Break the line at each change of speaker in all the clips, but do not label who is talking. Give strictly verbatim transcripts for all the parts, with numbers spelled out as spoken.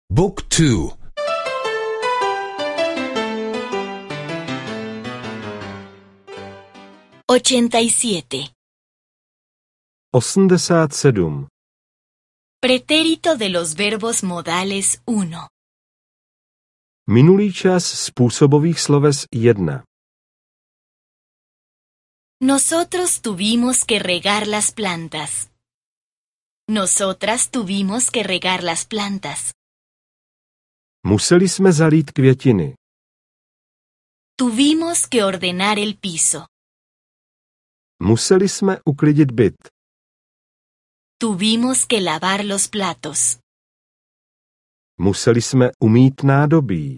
Book two.
ochenta y siete.
osmdesát sedm.
Pretérito de los verbos modales uno.
Minulý čas způsobových sloves jedna.
Nosotros tuvimos que regar las plantas. Nosotras tuvimos que regar las plantas.
Museli jsme zalít květiny.
Tuvimos que ordenar el piso.
Museli jsme uklidit byt.
Tuvimos que lavar los platos.
Museli jsme umýt nádobí.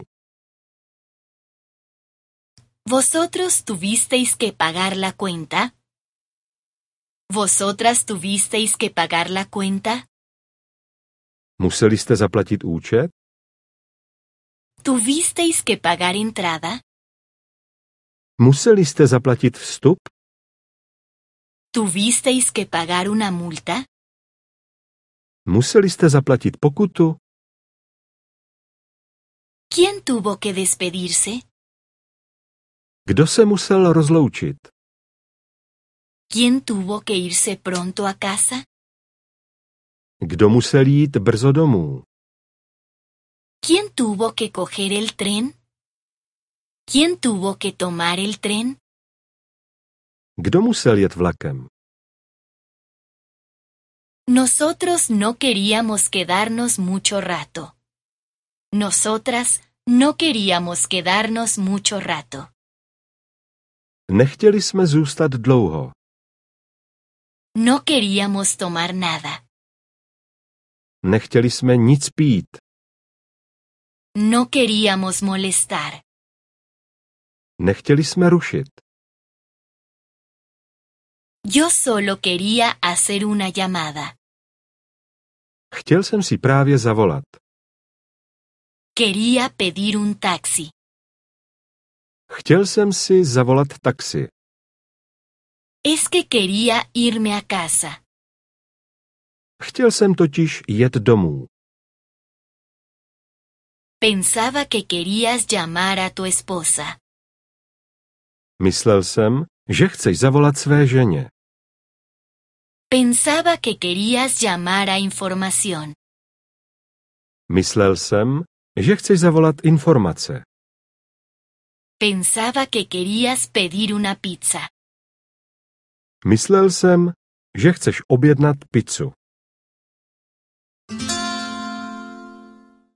¿Vosotros tuvisteis que pagar la cuenta? ¿Vosotras tuvisteis que pagar la cuenta?
Museli jste zaplatit účet?
¿Tuvisteis que pagar entrada?
Museli jste zaplatit vstup?
¿Tuvisteis que pagar una multa?
Museli jste zaplatit pokutu?
¿Quién tuvo que despedirse?
Kdo se musel rozloučit?
¿Quién tuvo que irse pronto a casa?
Kdo musel jít brzo domů?
¿Quién tuvo que coger el tren? ¿Quién tuvo que tomar el tren?
Kdo musel jet vlakem?
Nosotros no queríamos quedarnos mucho rato. Nosotras no queríamos quedarnos mucho rato.
Nechtěli jsme zůstat dlouho.
No queríamos tomar nada.
Nechtěli jsme nic pít.
No queríamos molestar.
Nechtěli jsme rušit.
Yo solo quería hacer una llamada.
Chtěl jsem si právě zavolat.
Quería pedir un taxi.
Chtěl jsem si zavolat taxi.
Es que quería irme a casa.
Chtěl jsem totiž jet domů.
Pensaba que querías llamar a tu esposa.
Myslel jsem, že chceš zavolat své ženě.
Pensaba que querías llamar a información.
Myslel jsem, že chceš zavolat informace.
Pensaba que querías pedir una pizza.
Myslel jsem, že chceš objednat pizzu.